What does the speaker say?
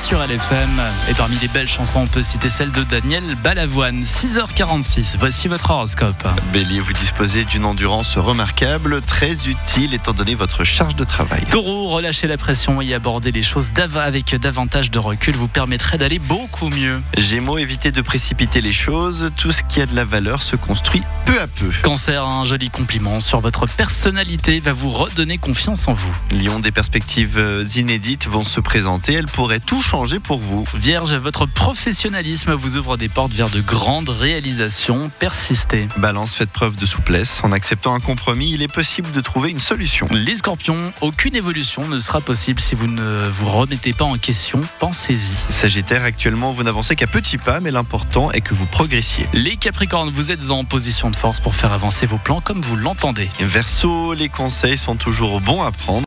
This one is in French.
sur LFM. Et parmi les belles chansons, on peut citer celle de Daniel Balavoine. 6h46, voici votre horoscope. Bélier, vous disposez d'une endurance remarquable, très utile étant donné votre charge de travail. Taureau, relâchez la pression et abordez les choses avec davantage de recul vous permettrait d'aller beaucoup mieux. Gémeaux, évitez de précipiter les choses, tout ce qui a de la valeur se construit peu à peu. Cancer, un joli compliment sur votre personnalité va vous redonner confiance en vous. Lion, des perspectives inédites vont se présenter, elles pourraient tout changer pour vous. Vierge, votre professionnalisme vous ouvre des portes vers de grandes réalisations. Persistez. Balance, faites preuve de souplesse. En acceptant un compromis, il est possible de trouver une solution. Les Scorpions, aucune évolution ne sera possible si vous ne vous remettez pas en question. Pensez-y. Sagittaire, actuellement, vous n'avancez qu'à petits pas, mais l'important est que vous progressiez. Les Capricornes, vous êtes en position de force pour faire avancer vos plans comme vous l'entendez. Verseau, les conseils sont toujours bons à prendre.